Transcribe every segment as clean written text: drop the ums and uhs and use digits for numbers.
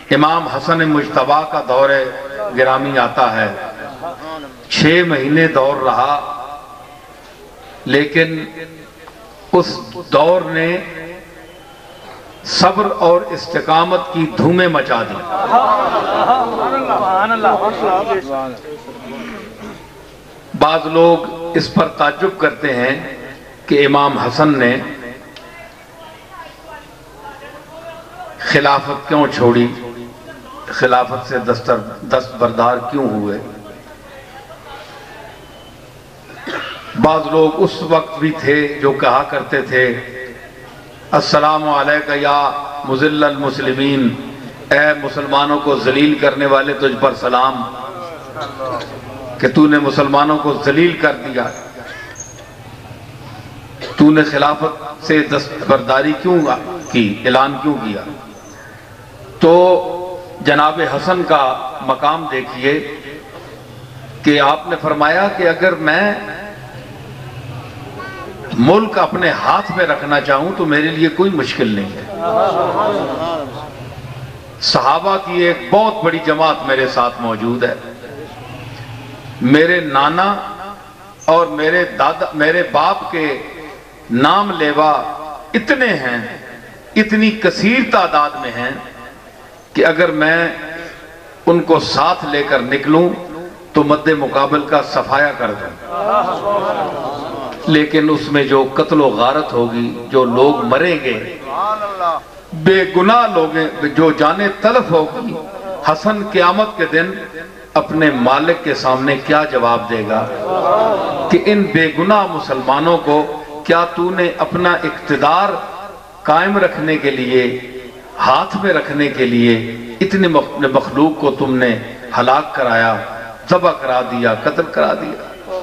امام حسن مجتبیٰ کا دور گرامی آتا ہے، 6 مہینے دور رہا، لیکن اس دور نے صبر اور استقامت کی دھومیں مچا دی۔ بعض لوگ اس پر تعجب کرتے ہیں کہ امام حسن نے خلافت کیوں چھوڑی، خلافت سے دستبردار کیوں ہوئے۔ بعض لوگ اس وقت بھی تھے جو کہا کرتے تھے السلام علیکہ یا مذل المسلمین، اے مسلمانوں کو ذلیل کرنے والے تجھ پر سلام، کہ تو نے مسلمانوں کو ذلیل کر دیا، تو نے خلافت سے دستبرداری کیوں کی، اعلان کیوں کیا۔ تو جناب حسن کا مقام دیکھیے کہ آپ نے فرمایا کہ اگر میں ملک اپنے ہاتھ میں رکھنا چاہوں تو میرے لیے کوئی مشکل نہیں ہے۔ صحابہ کی ایک بہت بڑی جماعت میرے ساتھ موجود ہے، میرے نانا اور میرے باپ کے نام لیوا اتنے ہیں، اتنی کثیر تعداد میں ہیں کہ اگر میں ان کو ساتھ لے کر نکلوں تو مد مقابل کا صفایا کر دوں، لیکن اس میں جو قتل و غارت ہوگی، جو لوگ مریں گے، بے گناہ لوگ جو جانیں تلف ہوگی، حسن قیامت کے دن اپنے مالک کے سامنے کیا جواب دے گا کہ ان بے گناہ مسلمانوں کو کیا تو نے اپنا اقتدار قائم رکھنے کے لیے، ہاتھ میں رکھنے کے لیے اتنے مخلوق کو تم نے ہلاک کرایا، ذبح کرا دیا، قتل کرا دیا۔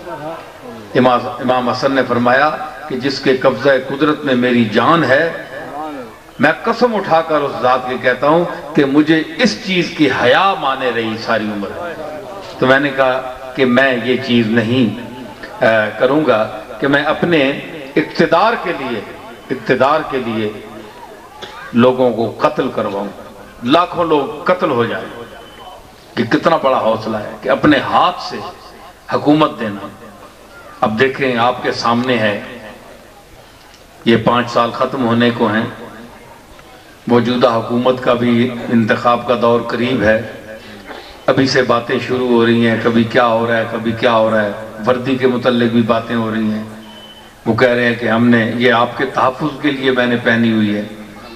امام حسن نے فرمایا کہ جس کے قبضہ قدرت میں میری جان ہے، میں قسم اٹھا کر اس ذات کے کہتا ہوں کہ مجھے اس چیز کی حیا مانے رہی ساری عمر۔ تو میں نے کہا کہ میں یہ چیز نہیں کروں گا کہ میں اپنے اقتدار کے لیے لوگوں کو قتل کرواؤں، لاکھوں لوگ قتل ہو جائیں۔ یہ کتنا بڑا حوصلہ ہے کہ اپنے ہاتھ سے حکومت دینا۔ اب دیکھیں آپ کے سامنے ہے، یہ 5 سال ختم ہونے کو ہیں، موجودہ حکومت کا بھی انتخاب کا دور قریب ہے، ابھی سے باتیں شروع ہو رہی ہیں، کبھی کیا ہو رہا ہے، کبھی کیا ہو رہا ہے، وردی کے متعلق بھی باتیں ہو رہی ہیں۔ وہ کہہ رہے ہیں کہ ہم نے یہ آپ کے تحفظ کے لیے میں نے پہنی ہوئی ہے،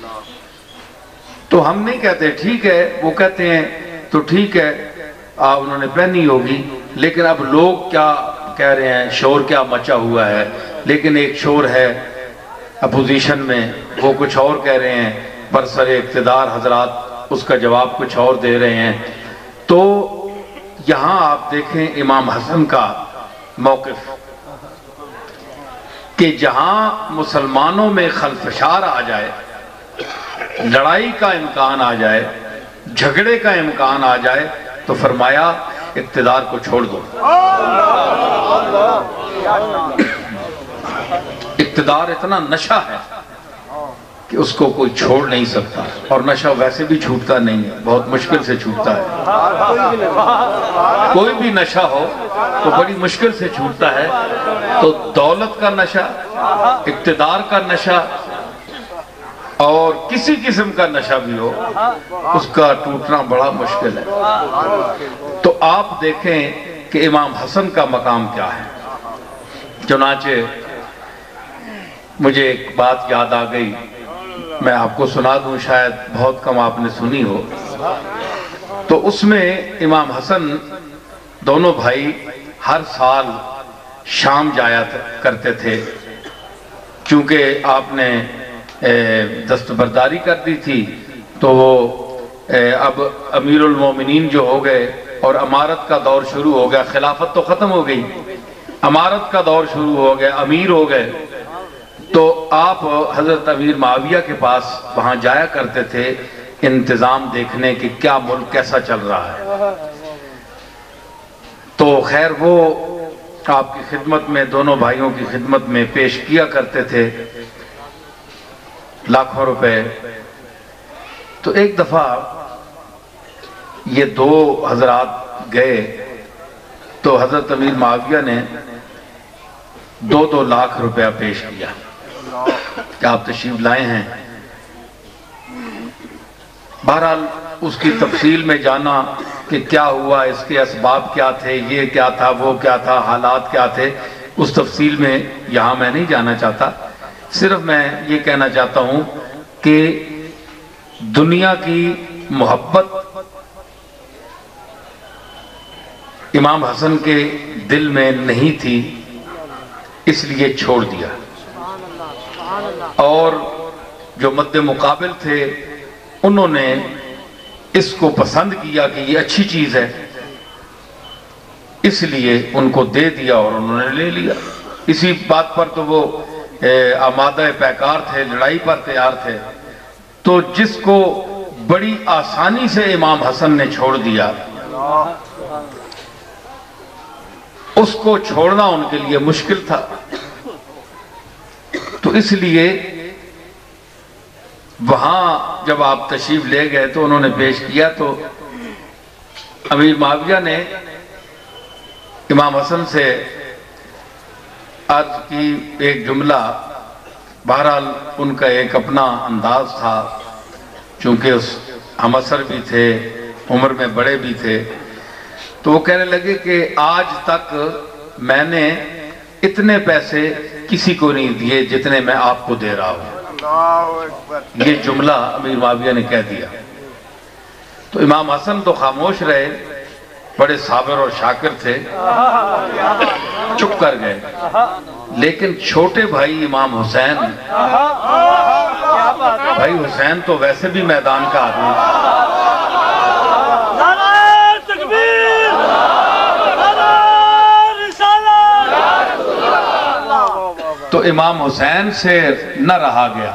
تو ہم نہیں کہتے ٹھیک ہے، وہ کہتے ہیں تو ٹھیک ہے آپ انہوں نے پہنی ہوگی، لیکن اب لوگ کیا کہہ رہے ہیں، شور کیا مچا ہوا ہے۔ لیکن ایک شور ہے اپوزیشن میں، وہ کچھ اور کہہ رہے ہیں، برسر اقتدار حضرات اس کا جواب کچھ اور دے رہے ہیں۔ تو یہاں آپ دیکھیں امام حسن کا موقف کہ جہاں مسلمانوں میں خلفشار آ جائے، لڑائی کا امکان آ جائے، جھگڑے کا امکان آ جائے، تو فرمایا اقتدار کو چھوڑ دو۔ اقتدار اتنا نشہ ہے کہ اس کو کوئی چھوڑ نہیں سکتا، اور نشہ ویسے بھی چھوٹتا نہیں ہے، بہت مشکل سے چھوٹتا ہے۔ کوئی بھی نشہ ہو تو بڑی مشکل سے چھوٹتا ہے، تو دولت کا نشہ، اقتدار کا نشہ اور کسی قسم کا نشہ بھی ہو، اس کا ٹوٹنا بڑا مشکل ہے۔ تو آپ دیکھیں کہ امام حسن کا مقام کیا ہے۔ چنانچہ مجھے ایک بات یاد آ گئی، میں آپ کو سنا دوں، شاید بہت کم آپ نے سنی ہو۔ تو اس میں امام حسن دونوں بھائی ہر سال شام جایا کرتے تھے، چونکہ آپ نے دستبرداری کر دی تھی، تو وہ اب امیر المومنین جو ہو گئے اور امارت کا دور شروع ہو گیا، خلافت تو ختم ہو گئی، امارت کا دور شروع ہو گیا، امیر ہو گئے، تو آپ حضرت امیر معاویہ کے پاس وہاں جایا کرتے تھے انتظام دیکھنے کہ کیا ملک کیسا چل رہا ہے۔ تو خیر وہ آپ کی خدمت میں، دونوں بھائیوں کی خدمت میں پیش کیا کرتے تھے لاکھوں روپے۔ تو ایک دفعہ یہ دو حضرات گئے تو حضرت امیر معاویہ نے 2-2 لاکھ روپیہ پیش کیا کہ آپ تشریف لائے ہیں. بہرحال اس کی تفصیل میں جانا کہ کیا ہوا، اس کے اسباب کیا تھے، یہ کیا تھا، وہ کیا تھا، حالات کیا تھے، اس تفصیل میں یہاں میں نہیں جانا چاہتا. صرف میں یہ کہنا چاہتا ہوں کہ دنیا کی محبت امام حسن کے دل میں نہیں تھی، اس لیے چھوڑ دیا. اور جو مد مقابل تھے انہوں نے اس کو پسند کیا کہ یہ اچھی چیز ہے، اس لیے ان کو دے دیا اور انہوں نے لے لیا. اسی بات پر تو وہ آمادہ پیکار تھے، لڑائی پر تیار تھے. تو جس کو بڑی آسانی سے امام حسن نے چھوڑ دیا، اس کو چھوڑنا ان کے لیے مشکل تھا. تو اس لیے وہاں جب آپ تشریف لے گئے تو انہوں نے پیش کیا تو امیر معاویہ نے امام حسن سے عرض کی ایک جملہ. بہرحال ان کا ایک اپنا انداز تھا، چونکہ ہم عصر بھی تھے، عمر میں بڑے بھی تھے. تو وہ کہنے لگے کہ آج تک میں نے اتنے پیسے کسی کو نہیں دیے جتنے میں آپ کو دے رہا ہوں. یہ جملہ امیر معاویہ نے کہہ دیا. تو امام حسن تو خاموش رہے، بڑے صابر اور شاکر تھے، چپ کر گئے. لیکن چھوٹے بھائی امام حسین، بھائی حسین تو ویسے بھی میدان کا آدمی، تو امام حسین سے نہ رہا گیا.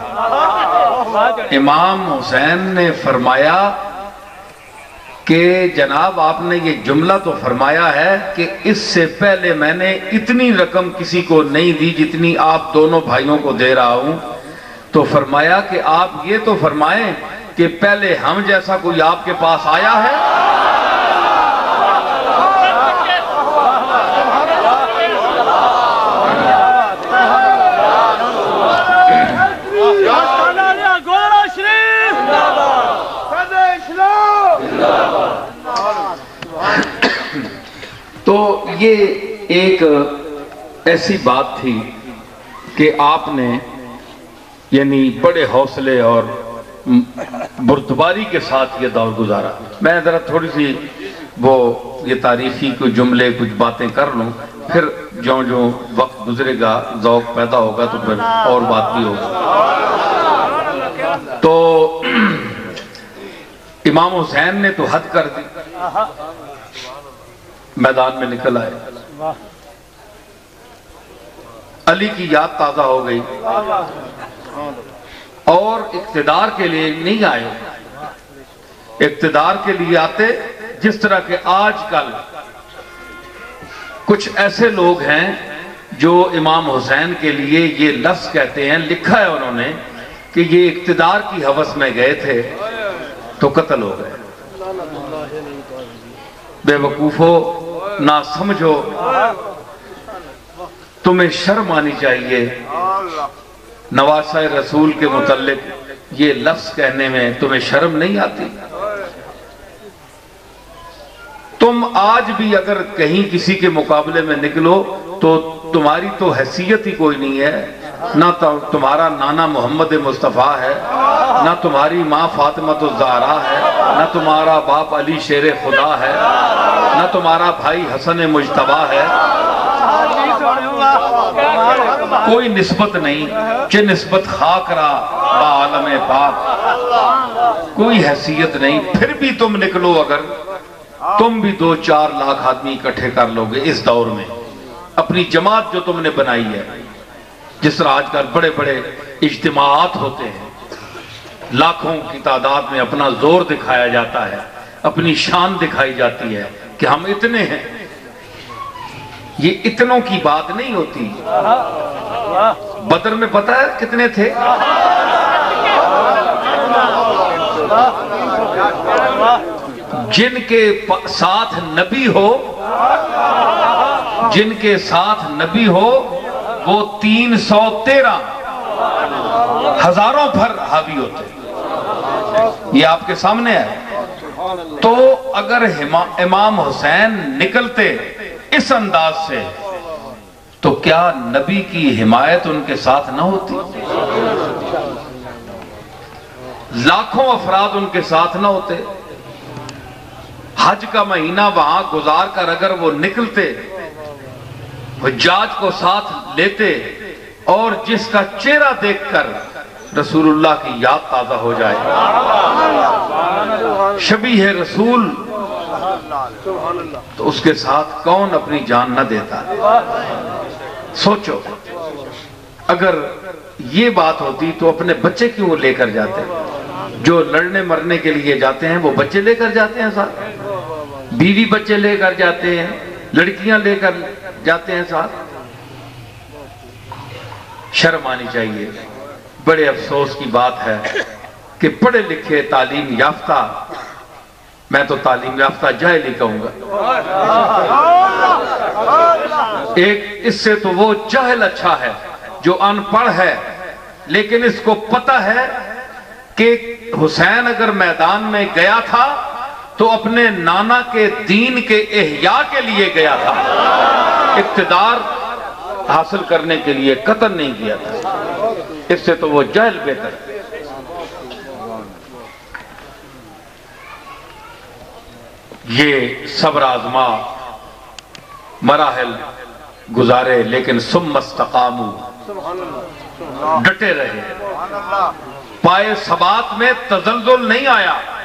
امام حسین نے فرمایا کہ جناب آپ نے یہ جملہ تو فرمایا ہے کہ اس سے پہلے میں نے اتنی رقم کسی کو نہیں دی جتنی آپ دونوں بھائیوں کو دے رہا ہوں. تو فرمایا کہ آپ یہ تو فرمائیں کہ پہلے ہم جیسا کوئی آپ کے پاس آیا ہے؟ تو یہ ایک ایسی بات تھی کہ آپ نے یعنی بڑے حوصلے اور بردباری کے ساتھ یہ دور گزارا. میں ذرا تھوڑی سی وہ یہ تاریخی کچھ جملے کچھ باتیں کر لوں، پھر جو جو وقت گزرے گا ذوق پیدا ہوگا تو پھر اور بات بھی ہوگی. تو امام حسین نے تو حد کر دی، میدان میں نکل آئے. علی کی یاد تازہ ہو گئی اور اقتدار کے لیے نہیں آئے. اقتدار کے لیے آتے جس طرح کہ آج کل کچھ ایسے لوگ ہیں جو امام حسین کے لیے یہ لفظ کہتے ہیں، لکھا ہے انہوں نے کہ یہ اقتدار کی ہوس میں گئے تھے تو قتل ہو گئے. بے وقوفو، نہ سمجھو، تمہیں شرم آنی چاہیے. نواسہ رسول کے متعلق یہ لفظ کہنے میں تمہیں شرم نہیں آتی؟ تم آج بھی اگر کہیں کسی کے مقابلے میں نکلو تو تمہاری تو حیثیت ہی کوئی نہیں ہے. نہ تمہارا نانا محمد مصطفیٰ ہے، نہ تمہاری ماں فاطمہ الزہرا ہے، نہ تمہارا باپ علی شیر خدا ہے، نہ تمہارا بھائی حسن مجتبیٰ ہے. کوئی نسبت نہیں، کہ نسبت خاک را با عالم پاک، کوئی حیثیت نہیں. پھر بھی تم نکلو، اگر تم بھی 2-4 لاکھ آدمی اکٹھے کر لو گے اس دور میں، اپنی جماعت جو تم نے بنائی ہے، جس طرح آج کل بڑے بڑے اجتماعات ہوتے ہیں، لاکھوں کی تعداد میں اپنا زور دکھایا جاتا ہے، اپنی شان دکھائی جاتی ہے کہ ہم اتنے ہیں. یہ اتنوں کی بات نہیں ہوتی. بدر میں پتہ ہے کتنے تھے؟ جن کے ساتھ نبی ہو، جن کے ساتھ نبی ہو وہ 313 ہزاروں پر حاوی ہوتے ہیں۔ یہ آپ کے سامنے ہے۔ تو اگر امام حسین نکلتے اس انداز سے تو کیا نبی کی حمایت ان کے ساتھ نہ ہوتی؟ لاکھوں افراد ان کے ساتھ نہ ہوتے؟ حج کا مہینہ وہاں گزار کر اگر وہ نکلتے، حجاج کو ساتھ لیتے، اور جس کا چہرہ دیکھ کر رسول اللہ کی یاد تازہ ہو جائے، شبیہ رسول، تو اس کے ساتھ کون اپنی جان نہ دیتا؟ سوچو، اگر یہ بات ہوتی تو اپنے بچے کیوں لے کر جاتے؟ جو لڑنے مرنے کے لیے جاتے ہیں وہ بچے لے کر جاتے ہیں ساتھ، بیوی بچے لے کر جاتے ہیں، لڑکیاں لے کر جاتے ہیں ساتھ۔ شرم آنی چاہیے۔ بڑے افسوس کی بات ہے کہ پڑھے لکھے تعلیم یافتہ، میں تو تعلیم یافتہ جاہل ہی کہوں گا، ایک اس سے تو وہ جاہل اچھا ہے جو ان پڑھ ہے لیکن اس کو پتہ ہے کہ حسین اگر میدان میں گیا تھا تو اپنے نانا کے دین کے احیاء کے لیے گیا تھا، اقتدار حاصل کرنے کے لیے قتل نہیں کیا تھا۔ اس سے تو وہ جاہل بہتر ہے۔ یہ صبر آزما مراحل گزارے لیکن ثم استقاموا، ڈٹے رہے، پائے ثبات میں تزلزل نہیں آیا۔